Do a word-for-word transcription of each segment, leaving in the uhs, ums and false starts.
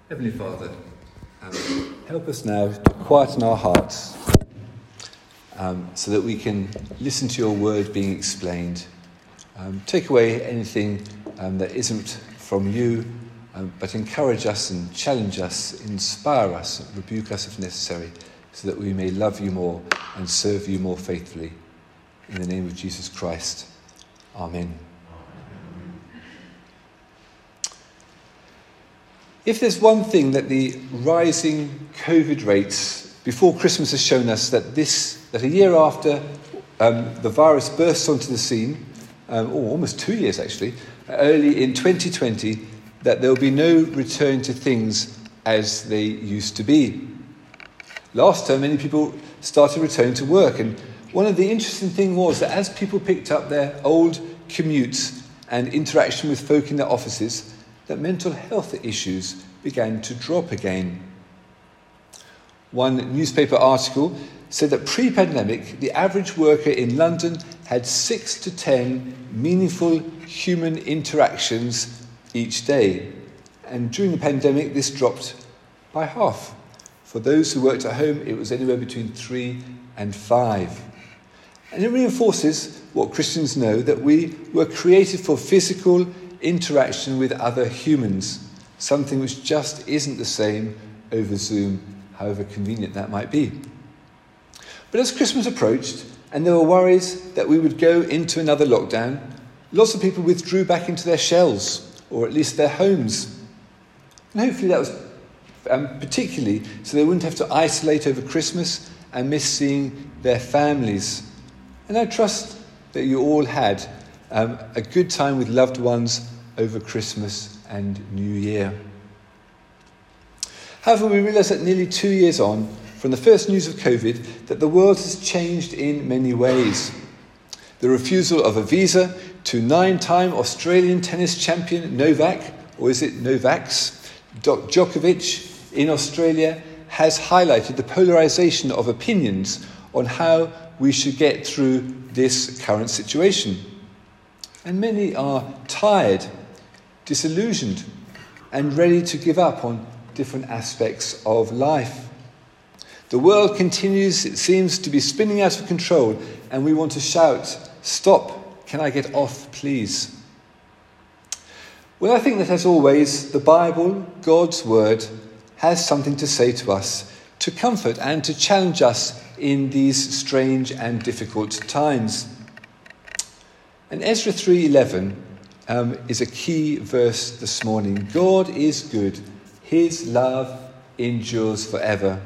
Heavenly Father, um, help us now to quieten our hearts um, so that we can listen to your word being explained. Um, take away anything um, that isn't from you, um, but encourage us and challenge us, inspire us, rebuke us if necessary, so that we may love you more and serve you more faithfully. In the name of Jesus Christ. Amen. If there's one thing that the rising COVID rates before Christmas has shown us, that this, that a year after um, the virus burst onto the scene, um, or almost two years actually, early in twenty twenty, that there will be no return to things as they used to be. Last term, many people started returning to work, and one of the interesting things was that as people picked up their old commutes and interaction with folk in their offices, that mental health issues began to drop again. One newspaper article said that pre-pandemic, the average worker in London had six to ten meaningful human interactions each day. And during the pandemic, this dropped by half. For those who worked at home, it was anywhere between three and five. And it reinforces what Christians know, that we were created for physical interaction with other humans, something which just isn't the same over Zoom, however convenient that might be. But as Christmas approached, and there were worries that we would go into another lockdown, lots of people withdrew back into their shells, or at least their homes. And hopefully that was um, particularly so they wouldn't have to isolate over Christmas and miss seeing their families. And I trust that you all had um, a good time with loved ones over Christmas and New Year. However, we realise that nearly two years on from the first news of COVID, that the world has changed in many ways. The refusal of a visa to nine-time Australian tennis champion Novak, or is it Novaks, Djokovic in Australia, has highlighted the polarisation of opinions on how we should get through this current situation. And many are tired, disillusioned, and ready to give up on different aspects of life. The world continues, it seems, to be spinning out of control, and we want to shout, "Stop, can I get off, please?" Well, I think that as always, the Bible, God's word, has something to say to us, to comfort and to challenge us in these strange and difficult times. And Ezra three eleven um, is a key verse this morning. God is good. His love endures forever.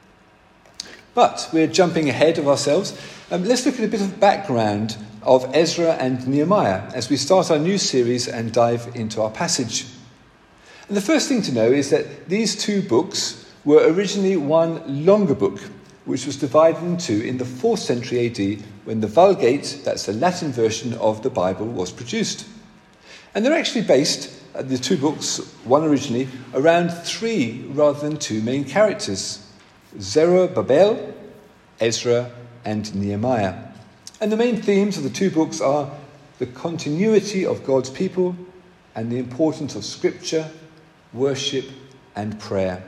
But we're jumping ahead of ourselves. Um, let's look at a bit of background of Ezra and Nehemiah as we start our new series and dive into our passage. And the first thing to know is that these two books were originally one longer book, which was divided in two in the fourth century A D when the Vulgate, that's the Latin version of the Bible, was produced. And they're actually based, uh, the two books, one originally, around three rather than two main characters: Zerubbabel, Ezra, and Nehemiah. And the main themes of the two books are the continuity of God's people and the importance of Scripture, worship, and prayer.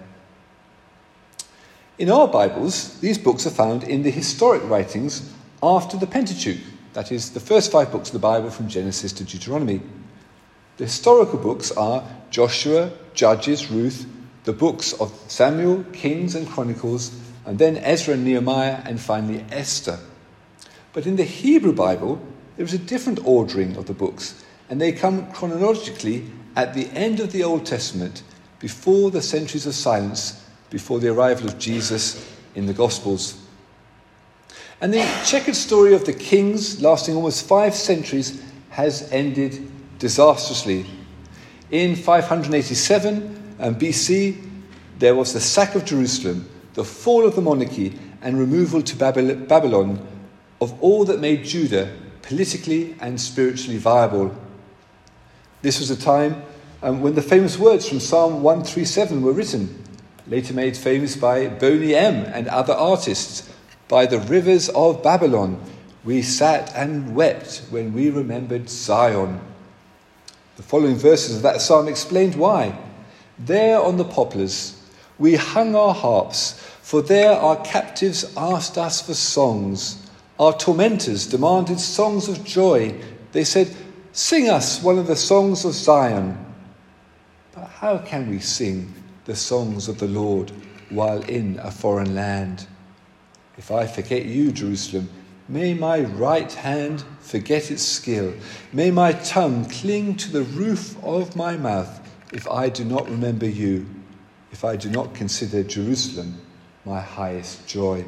In our Bibles, these books are found in the historic writings after the Pentateuch, that is, the first five books of the Bible from Genesis to Deuteronomy. The historical books are Joshua, Judges, Ruth, the books of Samuel, Kings and Chronicles, and then Ezra and Nehemiah, and finally Esther. But in the Hebrew Bible, there is a different ordering of the books, and they come chronologically at the end of the Old Testament, before the centuries of silence, before the arrival of Jesus in the Gospels. And the checkered story of the kings, lasting almost five centuries, has ended disastrously. In five eighty-seven um, B C, there was the sack of Jerusalem, the fall of the monarchy, and removal to Babylon of all that made Judah politically and spiritually viable. This was a time um, when the famous words from Psalm one thirty-seven were written, later made famous by Boney M. and other artists. "By the rivers of Babylon, we sat and wept when we remembered Zion." The following verses of that psalm explained why. There on the poplars we hung our harps, for there our captives asked us for songs. Our tormentors demanded songs of joy. They said, "Sing us one of the songs of Zion." But how can we sing the songs of the Lord while in a foreign land? If I forget you, Jerusalem, may my right hand forget its skill. May my tongue cling to the roof of my mouth if I do not remember you, if I do not consider Jerusalem my highest joy.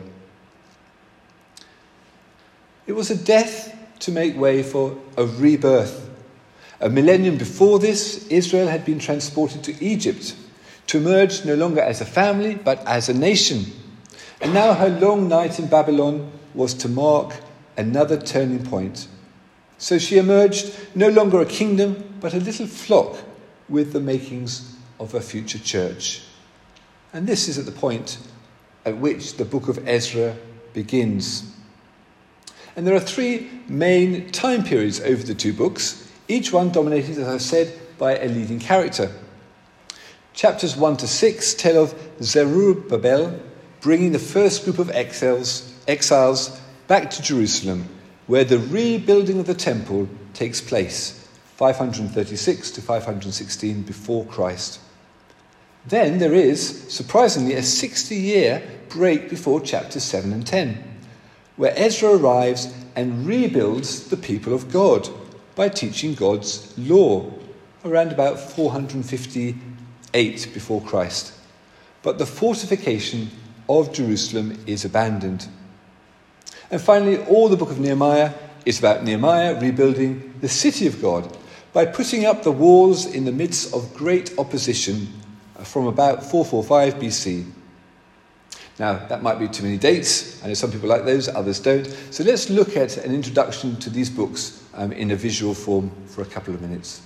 It was a death to make way for a rebirth. A millennium before this, Israel had been transported to Egypt to emerge no longer as a family, but as a nation. And now her long night in Babylon was to mark another turning point. So she emerged no longer a kingdom, but a little flock with the makings of a future church. And this is at the point at which the book of Ezra begins. And there are three main time periods over the two books, each one dominated, as I've said, by a leading character. Chapters one to six tell of Zerubbabel bringing the first group of exiles, exiles back to Jerusalem, where the rebuilding of the temple takes place, five thirty-six to five sixteen before Christ. Then there is, surprisingly, a sixty-year break before chapters seven and ten, where Ezra arrives and rebuilds the people of God by teaching God's law, around about four fifty-eight before Christ. But the fortification of Jerusalem is abandoned. And finally, all the book of Nehemiah is about Nehemiah rebuilding the city of God by putting up the walls in the midst of great opposition from about four forty-five B C. Now, that might be too many dates. I know some people like those, others don't. So let's look at an introduction to these books um, in a visual form for a couple of minutes.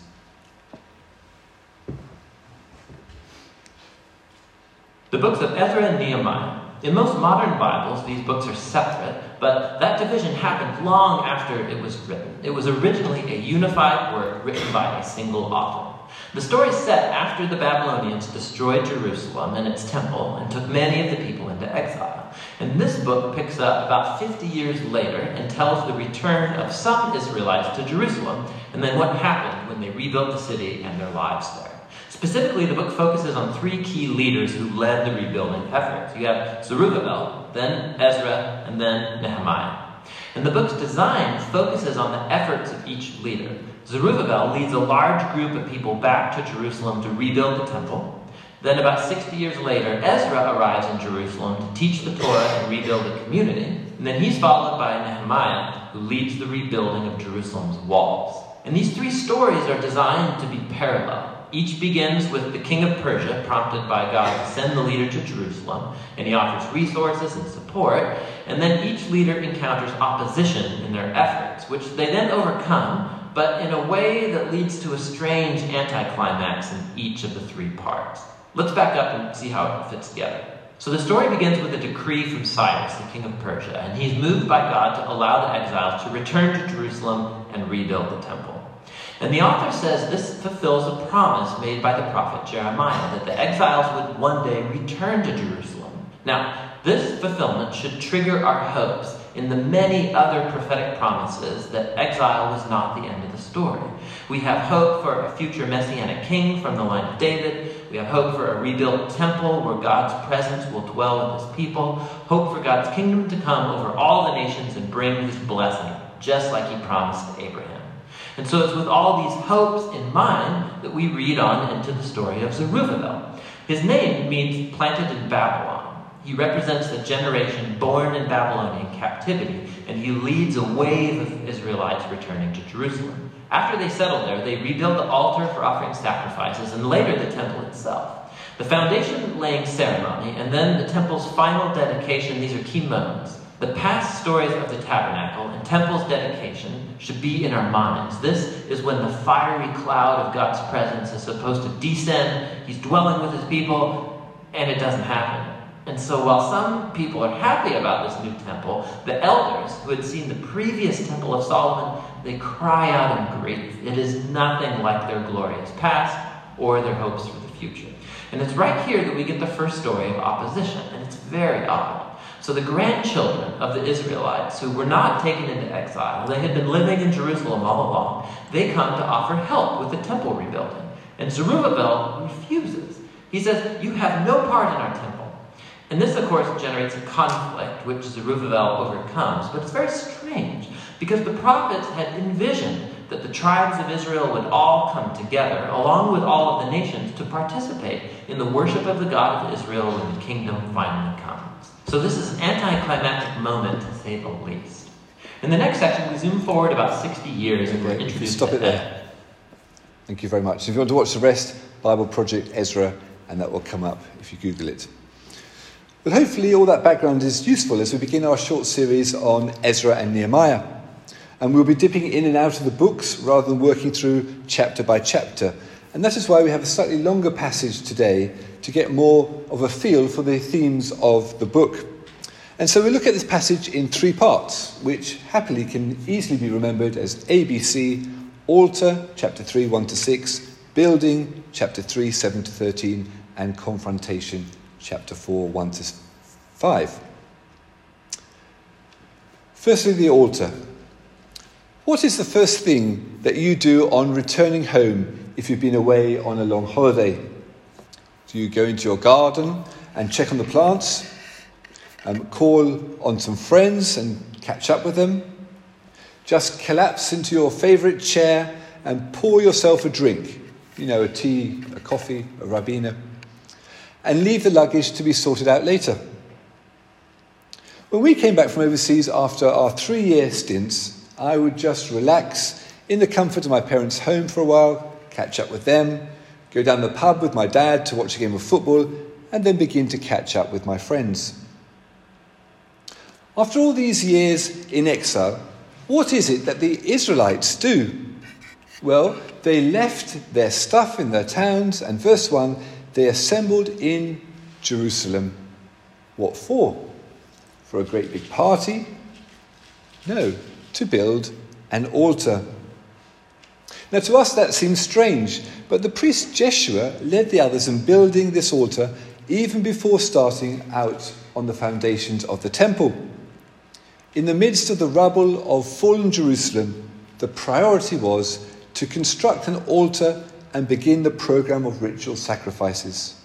The books of Ezra and Nehemiah. In most modern Bibles, these books are separate, but that division happened long after it was written. It was originally a unified work written by a single author. The story is set after the Babylonians destroyed Jerusalem and its temple and took many of the people into exile. And this book picks up about fifty years later and tells the return of some Israelites to Jerusalem and then what happened when they rebuilt the city and their lives there. Specifically, the book focuses on three key leaders who led the rebuilding efforts. You have Zerubbabel, then Ezra, and then Nehemiah. And the book's design focuses on the efforts of each leader. Zerubbabel leads a large group of people back to Jerusalem to rebuild the temple. Then about sixty years later, Ezra arrives in Jerusalem to teach the Torah and rebuild the community. And then he's followed by Nehemiah, who leads the rebuilding of Jerusalem's walls. And these three stories are designed to be parallel. Each begins with the king of Persia, prompted by God to send the leader to Jerusalem, and he offers resources and support, and then each leader encounters opposition in their efforts, which they then overcome, but in a way that leads to a strange anticlimax in each of the three parts. Let's back up and see how it fits together. So the story begins with a decree from Cyrus, the king of Persia, and he's moved by God to allow the exiles to return to Jerusalem and rebuild the temple. And the author says this fulfills a promise made by the prophet Jeremiah, that the exiles would one day return to Jerusalem. Now, this fulfillment should trigger our hopes in the many other prophetic promises that exile was not the end of the story. We have hope for a future messianic king from the line of David. We have hope for a rebuilt temple where God's presence will dwell with his people. Hope for God's kingdom to come over all the nations and bring his blessing, just like he promised to Abraham. And so it's with all these hopes in mind that we read on into the story of Zerubbabel. His name means planted in Babylon. He represents the generation born in Babylonian captivity, and he leads a wave of Israelites returning to Jerusalem. After they settle there, they rebuild the altar for offering sacrifices, and later the temple itself. The foundation laying ceremony, and then the temple's final dedication, these are key moments. The past stories of the tabernacle and temple's dedication should be in our minds. This is when the fiery cloud of God's presence is supposed to descend. He's dwelling with his people, and it doesn't happen. And so while some people are happy about this new temple, the elders who had seen the previous temple of Solomon, they cry out in grief. It is nothing like their glorious past or their hopes for the future. And it's right here that we get the first story of opposition, and it's very odd. So the grandchildren of the Israelites who were not taken into exile, they had been living in Jerusalem all along, they come to offer help with the temple rebuilding. And Zerubbabel refuses. He says, you have no part in our temple. And this, of course, generates a conflict, which Zerubbabel overcomes. But it's very strange, because the prophets had envisioned that the tribes of Israel would all come together, along with all of the nations, to participate in the worship of the God of Israel when the kingdom finally comes. So this is an anticlimactic moment, to say the least. In the next section, we zoom forward about sixty years and we're Okay, introduced stop to it there. Thank you very much. If you want to watch the rest, Bible Project Ezra, and that will come up if you Google it. But hopefully all that background is useful as we begin our short series on Ezra and Nehemiah. And we'll be dipping in and out of the books rather than working through chapter by chapter. And that is why we have a slightly longer passage today to get more of a feel for the themes of the book. And so we look at this passage in three parts, which happily can easily be remembered as A B C, Altar, chapter three, one to six, Building, chapter three, seven to thirteen, and Confrontation, chapter four, one to five. Firstly, the altar. What is the first thing that you do on returning home if you've been away on a long holiday? Do you go into your garden and check on the plants? Um, call on some friends and catch up with them? Just collapse into your favourite chair and pour yourself a drink, you know, a tea, a coffee, a Ribena, and leave the luggage to be sorted out later? When we came back from overseas after our three-year stints, I would just relax in the comfort of my parents' home for a while, catch up with them, go down the pub with my dad to watch a game of football, and then begin to catch up with my friends. After all these years in exile, what is it that the Israelites do? Well, they left their stuff in their towns, and verse one, they assembled in Jerusalem. What for? For a great big party? No, to build an altar. Now to us that seems strange, but the priest Jeshua led the others in building this altar even before starting out on the foundations of the temple. In the midst of the rubble of fallen Jerusalem, the priority was to construct an altar and begin the program of ritual sacrifices.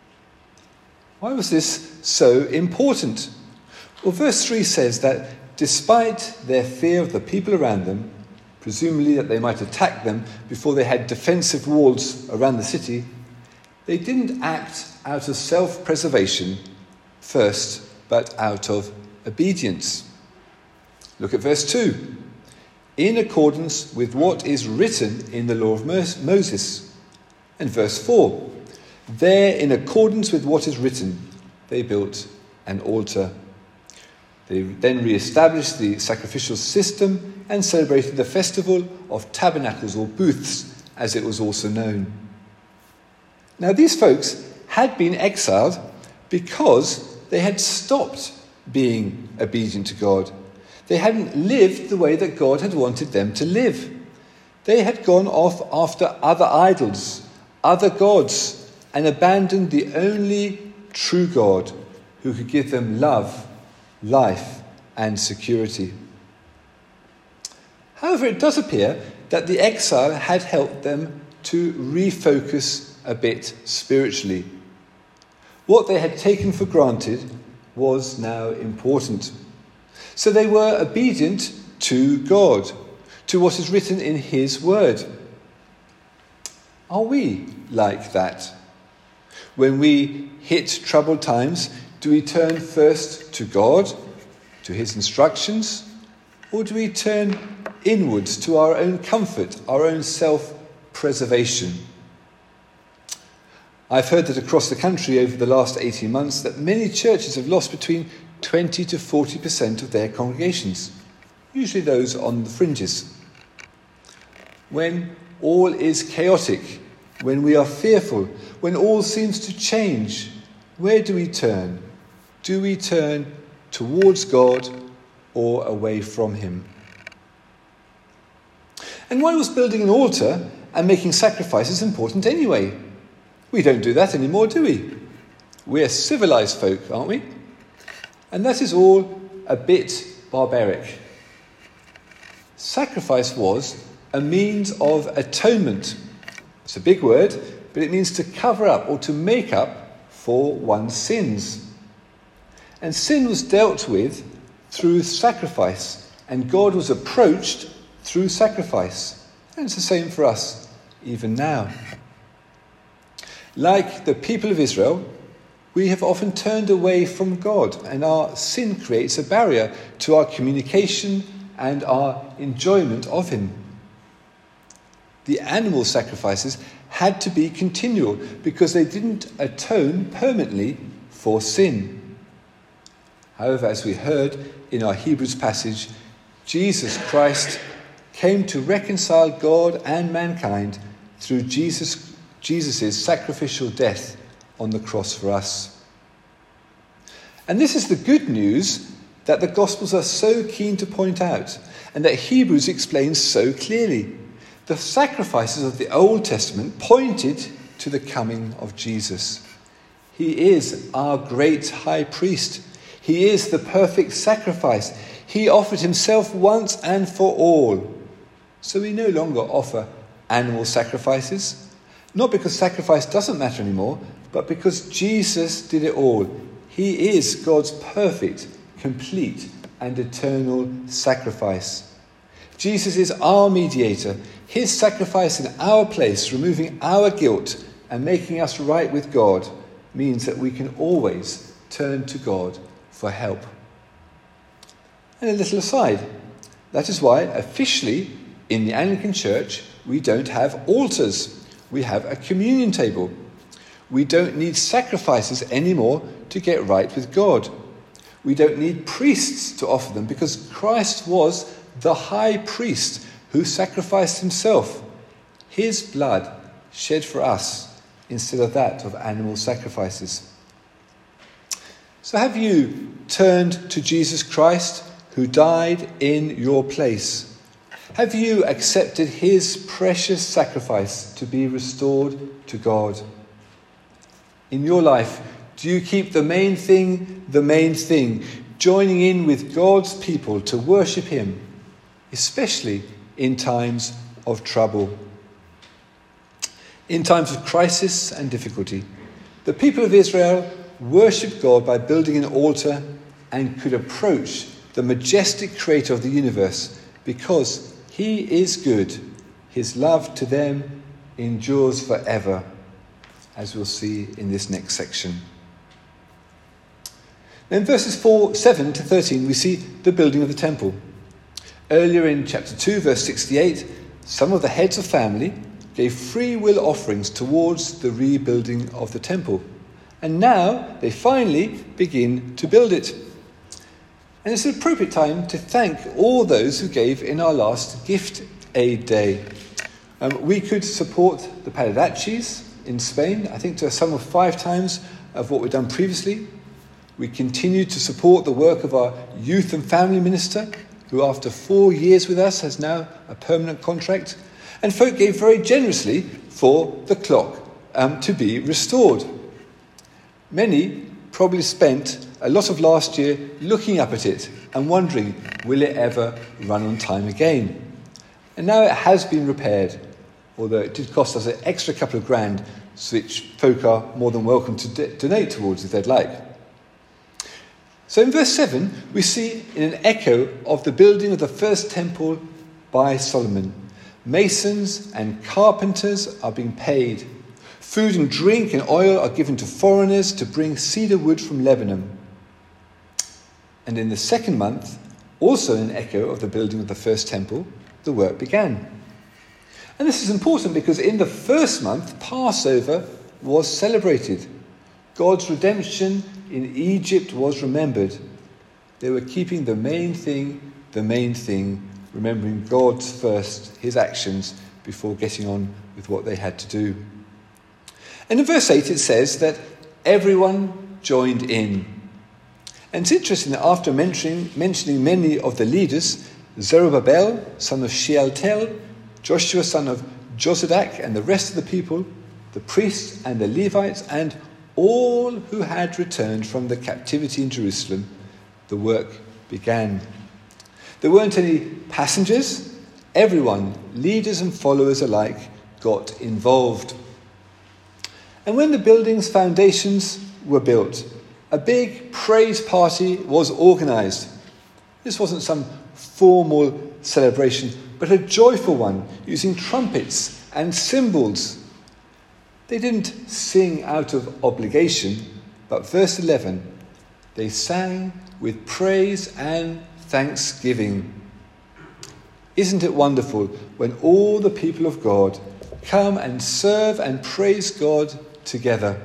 Why was this so important? Well, verse three says that despite their fear of the people around them, presumably that they might attack them before they had defensive walls around the city, they didn't act out of self-preservation first, but out of obedience. Look at verse two. In accordance with what is written in the law of Moses. And verse four. There, in accordance with what is written, they built an altar. They then re-established the sacrificial system and celebrated the festival of tabernacles, or booths, as it was also known. Now, these folks had been exiled because they had stopped being obedient to God. They hadn't lived the way that God had wanted them to live. They had gone off after other idols, other gods, and abandoned the only true God who could give them love, life, and security. However, it does appear that the exile had helped them to refocus a bit spiritually. What they had taken for granted was now important. So they were obedient to God, to what is written in His Word. Are we like that? When we hit troubled times, do we turn first to God, to His instructions, or do we turn inwards to our own comfort, our own self-preservation? I've heard that across the country over the last eighteen months that many churches have lost between twenty to forty percent of their congregations, usually those on the fringes. When all is chaotic, when we are fearful, when all seems to change, where do we turn? Do we turn towards God or away from Him? And why was building an altar and making sacrifices important anyway? We don't do that anymore, do we? We're civilized folk, aren't we? And that is all a bit barbaric. Sacrifice was a means of atonement. It's a big word, but it means to cover up or to make up for one's sins. And sin was dealt with through sacrifice, and God was approached through sacrifice. And it's the same for us, even now. Like the people of Israel, we have often turned away from God, and our sin creates a barrier to our communication and our enjoyment of him. The animal sacrifices had to be continual because they didn't atone permanently for sin. However, as we heard in our Hebrews passage, Jesus Christ came to reconcile God and mankind through Jesus, Jesus' sacrificial death on the cross for us. And this is the good news that the Gospels are so keen to point out, and that Hebrews explains so clearly. The sacrifices of the Old Testament pointed to the coming of Jesus. He is our great high priest. He is the perfect sacrifice. He offered himself once and for all. So we no longer offer animal sacrifices, not because sacrifice doesn't matter anymore, but because Jesus did it all. He is God's perfect, complete, and eternal sacrifice. Jesus is our mediator. His sacrifice in our place, removing our guilt and making us right with God, means that we can always turn to God for help. And a little aside, that is why officially in the Anglican Church we don't have altars. We have a communion table. We don't need sacrifices anymore to get right with God. We don't need priests to offer them because Christ was the high priest who sacrificed himself. His blood shed for us instead of that of animal sacrifices. So have you turned to Jesus Christ who died in your place? Have you accepted his precious sacrifice to be restored to God? In your life, do you keep the main thing the main thing, joining in with God's people to worship him, especially in times of trouble? In times of crisis and difficulty, the people of Israel worshipped God by building an altar and could approach the majestic creator of the universe because he is good. His love to them endures forever, as we'll see in this next section. Then verses four, seven to thirteen, we see the building of the temple. Earlier in chapter two, verse sixty-eight, some of the heads of family gave free will offerings towards the rebuilding of the temple. And now they finally begin to build it. And it's an appropriate time to thank all those who gave in our last Gift Aid Day. Um, we could support the Paladachis in Spain, I think to a sum of five times of what we've done previously. We continue to support the work of our youth and family minister, who after four years with us has now a permanent contract. And folk gave very generously for the clock um, to be restored. Many probably spent a lot of last year looking up at it and wondering, will it ever run on time again? And now it has been repaired, although it did cost us an extra couple of grand, which folk are more than welcome to d- donate towards if they'd like. So in verse seven, we see in an echo of the building of the first temple by Solomon. Masons and carpenters are being paid. Food and drink and oil are given to foreigners to bring cedar wood from Lebanon. And in the second month, also an echo of the building of the first temple, the work began. And this is important because in the first month, Passover was celebrated. God's redemption in Egypt was remembered. They were keeping the main thing, the main thing, remembering God's first, his actions, before getting on with what they had to do. And in verse eight it says that everyone joined in. And it's interesting that after mentioning, mentioning many of the leaders, Zerubbabel, son of Shealtiel, Joshua, son of Josadak, and the rest of the people, the priests and the Levites, and all who had returned from the captivity in Jerusalem, the work began. There weren't any passengers. Everyone, leaders and followers alike, got involved. And when the building's foundations were built, a big praise party was organised. This wasn't some formal celebration, but a joyful one, using trumpets and cymbals. They didn't sing out of obligation, but verse eleven, they sang with praise and thanksgiving. Isn't it wonderful when all the people of God come and serve and praise God together?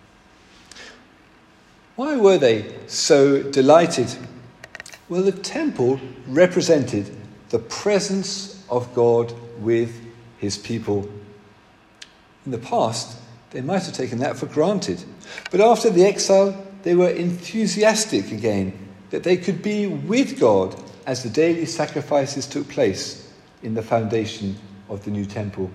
Why were they so delighted? Well, the temple represented the presence of God with his people. In the past, they might have taken that for granted. But after the exile, they were enthusiastic again that they could be with God as the daily sacrifices took place in the foundation of the new temple.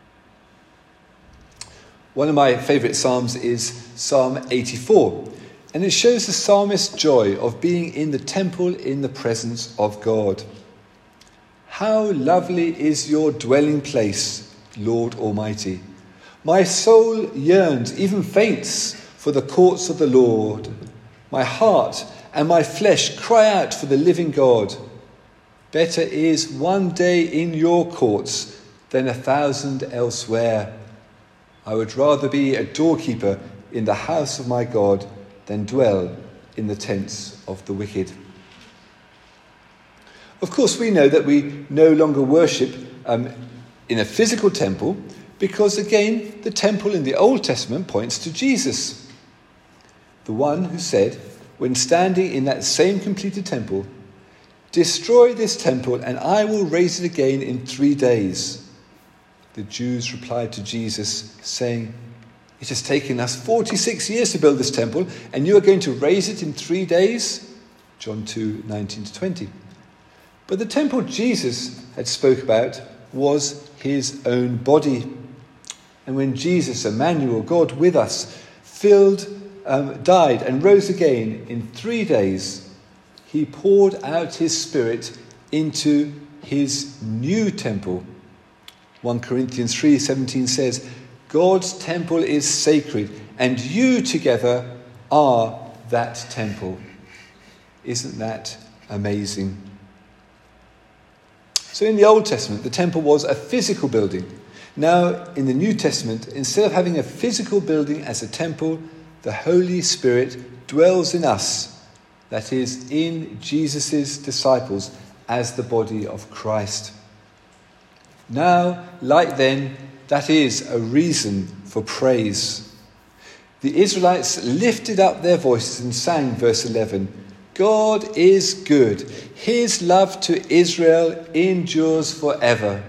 One of my favourite psalms is Psalm eighty-four, and it shows the psalmist's joy of being in the temple in the presence of God. How lovely is your dwelling place, Lord Almighty. My soul yearns, even faints, for the courts of the Lord. My heart and my flesh cry out for the living God. Better is one day in your courts than a thousand elsewhere. I would rather be a doorkeeper in the house of my God than dwell in the tents of the wicked. Of course, we know that we no longer worship um, in a physical temple because, again, the temple in the Old Testament points to Jesus, the one who said, when standing in that same completed temple, "Destroy this temple and I will raise it again in three days." The Jews replied to Jesus, saying, "It has taken us forty-six years to build this temple, and you are going to raise it in three days?" John two, nineteen to twenty. But the temple Jesus had spoke about was his own body. And when Jesus, Emmanuel, God with us, filled, um, died and rose again in three days, he poured out his Spirit into his new temple. First Corinthians three seventeen says, "God's temple is sacred, and you together are that temple." Isn't that amazing? So in the Old Testament, the temple was a physical building. Now, in the New Testament, instead of having a physical building as a temple, the Holy Spirit dwells in us, that is, in Jesus' disciples as the body of Christ. Now, like then, that is a reason for praise. The Israelites lifted up their voices and sang, verse eleven, "God is good. His love to Israel endures forever."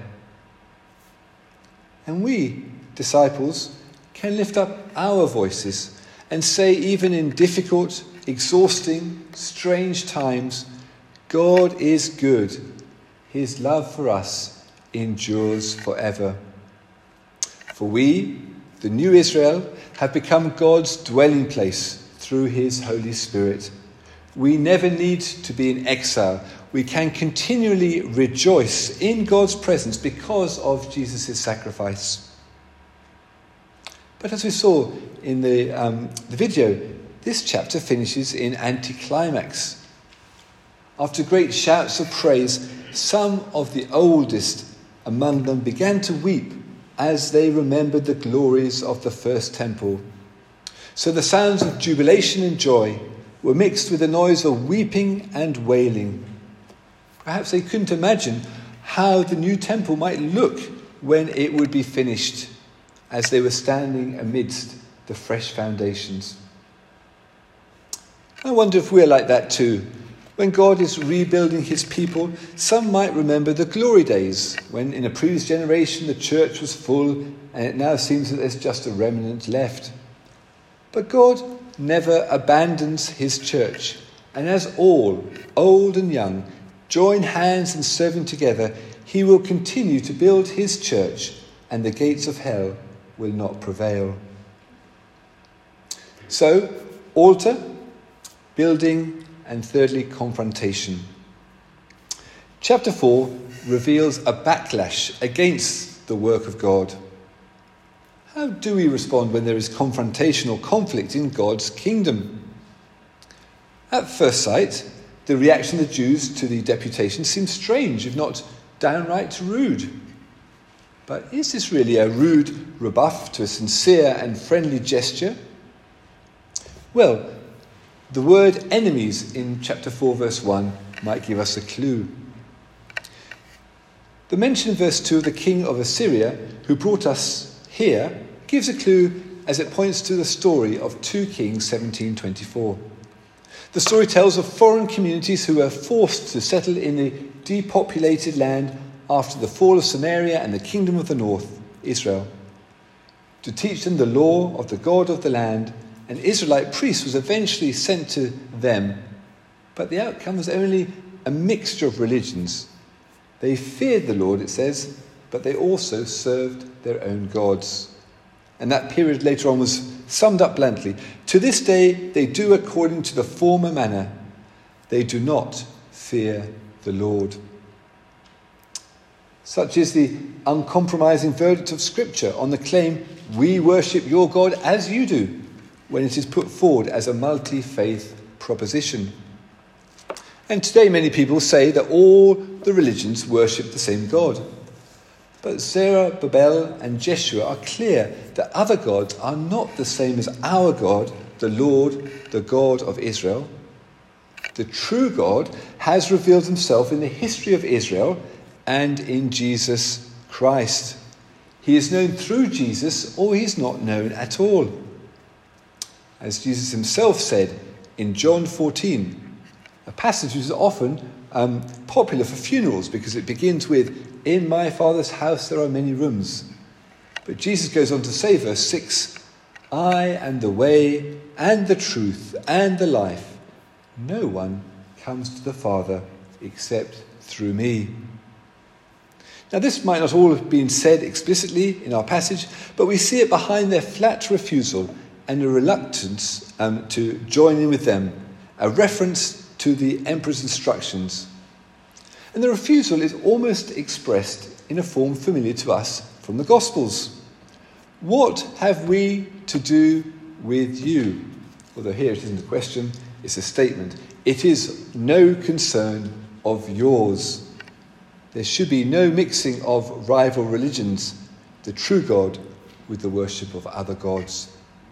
And we, disciples, can lift up our voices and say, even in difficult, exhausting, strange times, God is good. His love for us endures forever. For we, the new Israel, have become God's dwelling place through his Holy Spirit. We never need to be in exile. We can continually rejoice in God's presence because of Jesus' sacrifice. But as we saw in the, um, the video, this chapter finishes in anticlimax. After great shouts of praise, some of the oldest among them began to weep as they remembered the glories of the first temple. So the sounds of jubilation and joy were mixed with the noise of weeping and wailing. Perhaps they couldn't imagine how the new temple might look when it would be finished, as they were standing amidst the fresh foundations. I wonder if we're like that too. When God is rebuilding his people, some might remember the glory days, when in a previous generation the church was full and it now seems that there's just a remnant left. But God never abandons his church, and as all, old and young, join hands in serving together, he will continue to build his church, and the gates of hell will not prevail. So, altar, building, and thirdly, confrontation. Chapter four reveals a backlash against the work of God. How do we respond when there is confrontation or conflict in God's kingdom? At first sight, the reaction of the Jews to the deputation seems strange, if not downright rude. But is this really a rude rebuff to a sincere and friendly gesture? Well, the word enemies in chapter four, verse one might give us a clue. The mention in verse two of the king of Assyria, who brought us here, gives a clue as it points to the story of Second Kings seventeen twenty-four. The story tells of foreign communities who were forced to settle in the depopulated land after the fall of Samaria and the kingdom of the north, Israel. To teach them the law of the God of the land, an Israelite priest was eventually sent to them, but the outcome was only a mixture of religions. They feared the Lord, it says, but they also served their own gods. And that period later on was summed up bluntly. To this day, they do according to the former manner. They do not fear the Lord. Such is the uncompromising verdict of Scripture on the claim, we worship your God as you do, when it is put forward as a multi-faith proposition. And today many people say that all the religions worship the same God. But Zerubbabel and Jeshua are clear that other gods are not the same as our God, the Lord, the God of Israel. The true God has revealed himself in the history of Israel and in Jesus Christ. He is known through Jesus, or he is not known at all. As Jesus himself said in John fourteen, a passage which is often um, popular for funerals because it begins with, in my Father's house there are many rooms. But Jesus goes on to say, verse six, I am the way and the truth and the life. No one comes to the Father except through me. Now this might not all have been said explicitly in our passage, but we see it behind their flat refusal and a reluctance um, to join in with them, a reference to the emperor's instructions. And the refusal is almost expressed in a form familiar to us from the Gospels. What have we to do with you? Although here it isn't a question, it's a statement. It is no concern of yours. There should be no mixing of rival religions, the true God with the worship of other gods.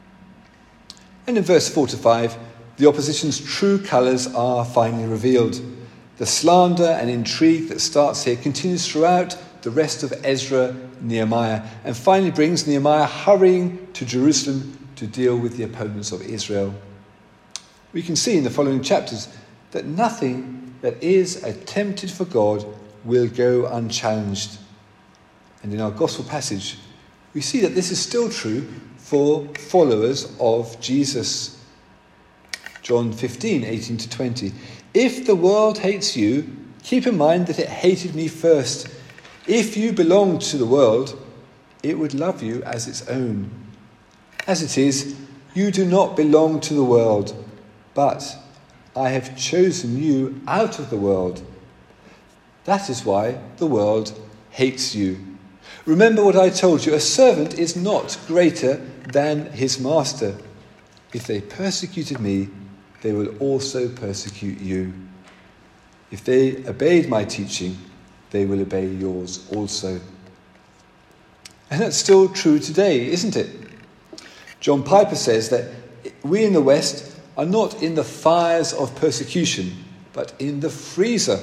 And in verse four to five, the opposition's true colours are finally revealed. The slander and intrigue that starts here continues throughout the rest of Ezra, Nehemiah, and finally brings Nehemiah hurrying to Jerusalem to deal with the opponents of Israel. We can see in the following chapters that nothing that is attempted for God will go unchallenged. And in our gospel passage, we see that this is still true for followers of Jesus. John fifteen, eighteen to twenty. If the world hates you, keep in mind that it hated me first. If you belonged to the world, it would love you as its own. As it is, you do not belong to the world, but I have chosen you out of the world. That is why the world hates you. Remember what I told you, a servant is not greater than his master. If they persecuted me, they will also persecute you. If they obeyed my teaching, they will obey yours also. And that's still true today, isn't it? John Piper says that we in the West are not in the fires of persecution, but in the freezer.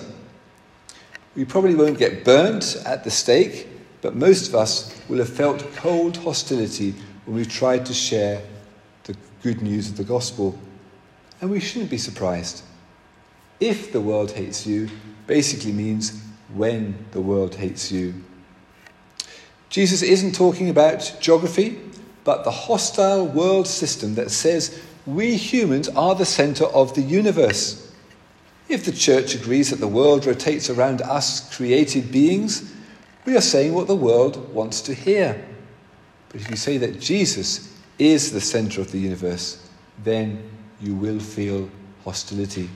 We probably won't get burnt at the stake, but most of us will have felt cold hostility when we've tried to share the good news of the gospel. And we shouldn't be surprised. If the world hates you basically means when the world hates you. Jesus isn't talking about geography, but the hostile world system that says we humans are the centre of the universe. If the church agrees that the world rotates around us created beings, we are saying what the world wants to hear. But But if you say that Jesus is the centre of the universe, then you will feel hostility.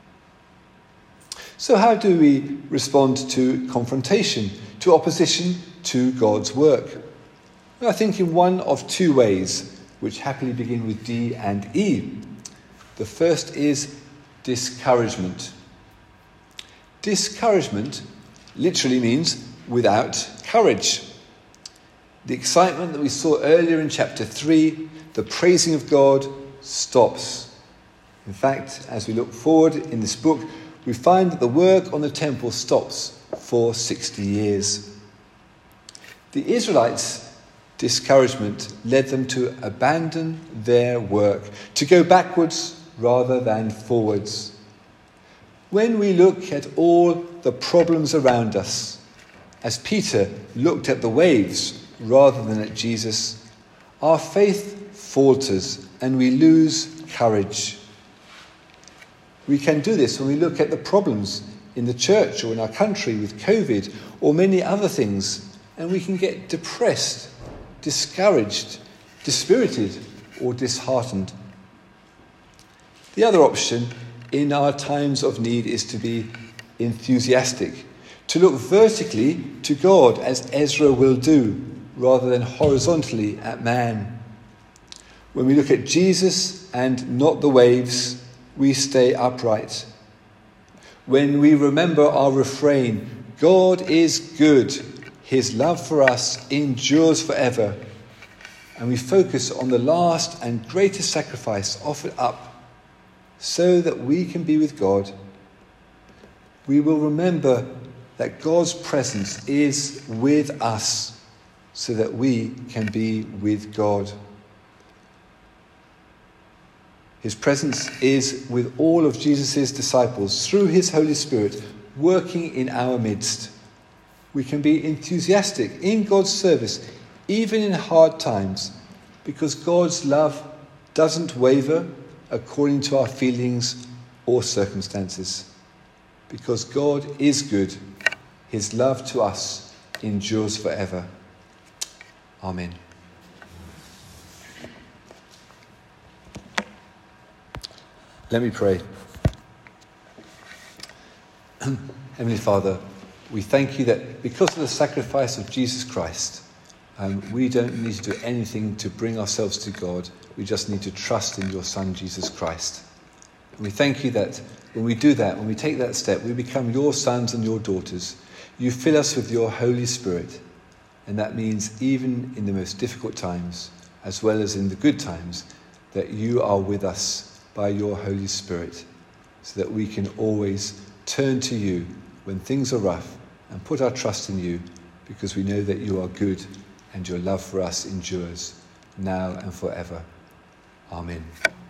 So how do we respond to confrontation, to opposition to God's work? Well, I think in one of two ways, which happily begin with D and E. The first is discouragement. Discouragement literally means without courage. The excitement that we saw earlier in chapter three, the praising of God, stops. In fact, as we look forward in this book, we find that the work on the temple stops for sixty years. The Israelites' discouragement led them to abandon their work, to go backwards rather than forwards. When we look at all the problems around us, as Peter looked at the waves rather than at Jesus, our faith falters and we lose courage. We can do this when we look at the problems in the church or in our country with COVID or many other things, and we can get depressed, discouraged, dispirited, or disheartened. The other option in our times of need is to be enthusiastic, to look vertically to God as Ezra will do, rather than horizontally at man. When we look at Jesus and not the waves, we stay upright. When we remember our refrain, God is good, his love for us endures forever, and we focus on the last and greatest sacrifice offered up so that we can be with God, we will remember that God's presence is with us so that we can be with God. His presence is with all of Jesus' disciples through his Holy Spirit working in our midst. We can be enthusiastic in God's service, even in hard times, because God's love doesn't waver according to our feelings or circumstances. Because God is good, his love to us endures forever. Amen. Let me pray. Heavenly Father, we thank you that because of the sacrifice of Jesus Christ, um, we don't need to do anything to bring ourselves to God. We just need to trust in your Son, Jesus Christ. And we thank you that when we do that, when we take that step, we become your sons and your daughters. You fill us with your Holy Spirit. And that means even in the most difficult times, as well as in the good times, that you are with us by your Holy Spirit, so that we can always turn to you when things are rough and put our trust in you, because we know that you are good and your love for us endures now and forever. Amen.